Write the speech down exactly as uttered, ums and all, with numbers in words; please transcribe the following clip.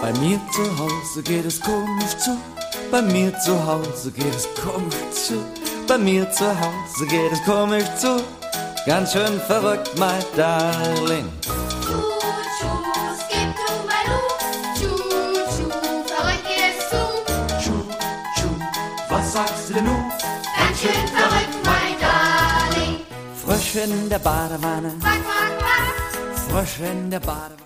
Bei mir zu Hause geht es komisch zu. Bei mir zu Hause geht es komisch zu. Bei mir zu Hause geht es komisch zu. Ganz schön verrückt, mein Darling. Was sagst du denn nun? Ganz schön verrückt, mein Darling. Frosch in der Badewanne. Quack, quack, quack. Frosch in der Badewanne.